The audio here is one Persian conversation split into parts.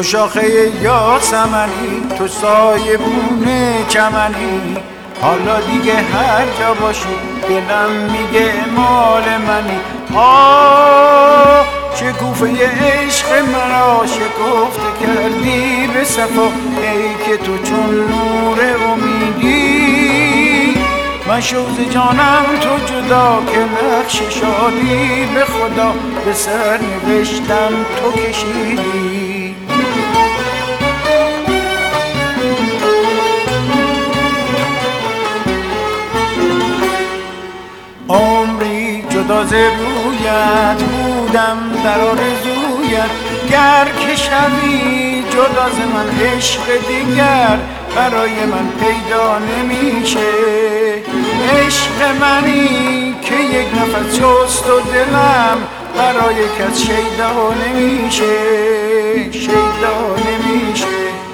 شاخه یاسمنی، تو سایبون چمنی، حالا دیگه هر جا باشی دلم میگه مال منی. شکوفه عشق مرا شکفته کردی به صفا، ای که تو چون نور امیدی. من شوز جانم تو جدا که نقش شادی به خدا به سر نوشتم تو کشیدی. عمری جدا ز رویت بودم در آرزویت، گر که شوی جدا ز من عشق دیگر برای من پیدا نمیشه. عشق منی که یک نفس جست و دلم برای کس شیدا نمیشه، شیدا نمیشه.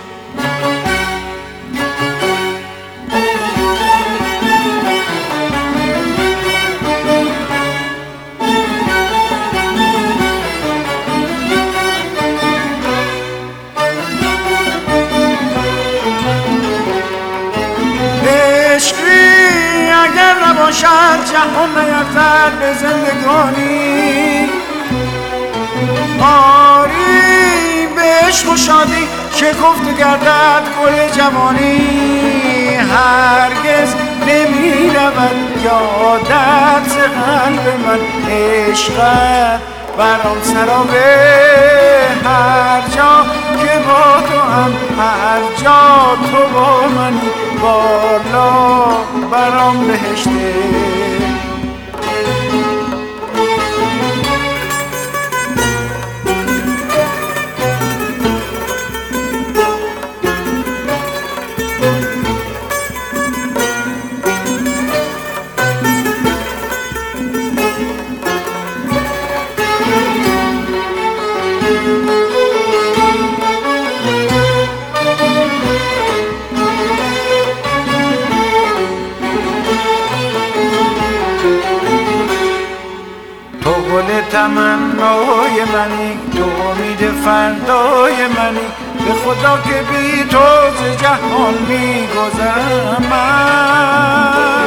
اگر نباشد جهان نیرزد به زندگانی، آری به عشق و شادی شکفته گردد گل جوانی. هرگز نمی رود یادت ز قلب من، عشقت برام سرابه هر جا که با تو هم، هر جا تو با منی بالا برام بهشته. تو گل تمنای منی، تو امید فردای منی، به خدا که بی تو ز جهان میگذرم من.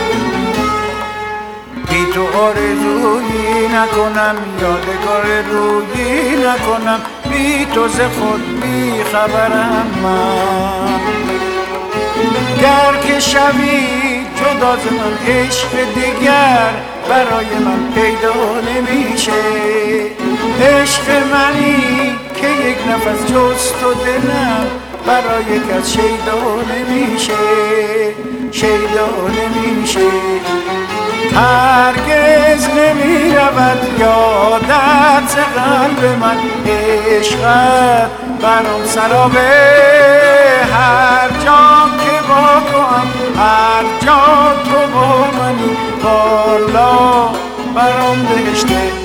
بی تو آرزویی نکنم، یادگار رویی نکنم، بی تو ز خود بی خبرم من. گر که شوی جدا ز من عشق دیگر برای من پیدا نمیشه. عشق منی که یک نفس جست و دلم برای کس شیدا نمیشه، شیدا نمیشه. هرگز نمی رود یادت ز قلب من، عشقت برام سرابه هر جا که با تو هم، هر جا تو با منی بالا برام بهشته.